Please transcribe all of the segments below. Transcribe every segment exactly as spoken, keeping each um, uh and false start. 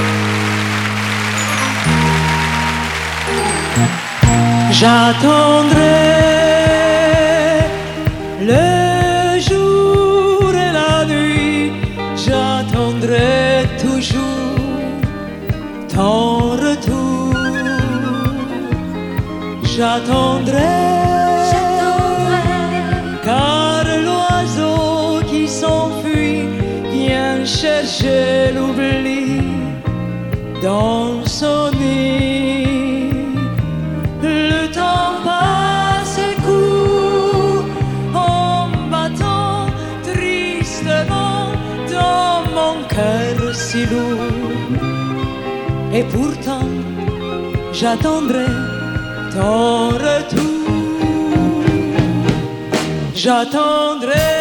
J'attendrai le jour et la nuit, j'attendrai toujours ton retour. J'attendrai, car l'oiseau qui s'enfuit vient chercher l'oubli dans son nid. Si lourd, et pourtant j'attendrai ton retour. J'attendrai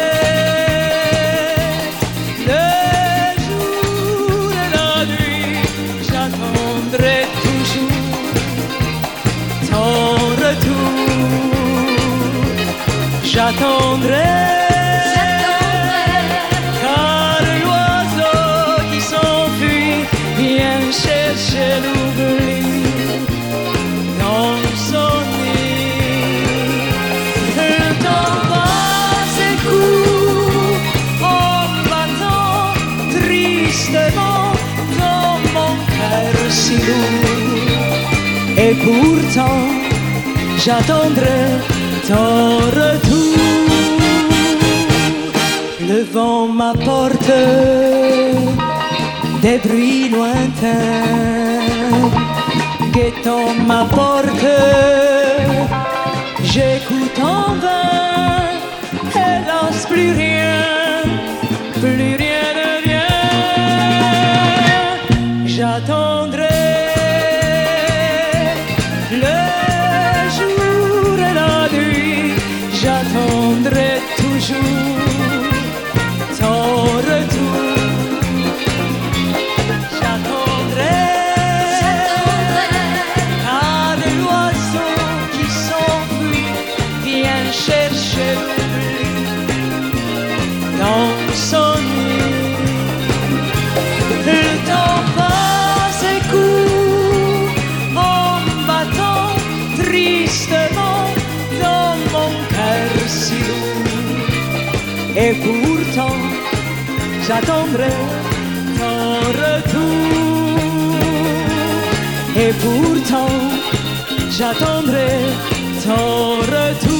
le jour et la nuit, j'attendrai toujours ton retour. J'attendrai. Chercher l'oubli dans son nid. Le temps passe et court en battant tristement dans mon cœur si lourd. Et pourtant j'attendrai ton retour. Le vent m'apporte des bruits lointains, guettant ma porte, j'écoute en vain, hélas plus rien, plus rien ne vient. J'attendrai le jour et la nuit, j'attendrai toujours ton retour. Chercher l'oubli dans son nid. Le temps passe et court en battant tristement dans mon cœur si lourd. Et pourtant j'attendrai ton retour. Et pourtant j'attendrai ton retour.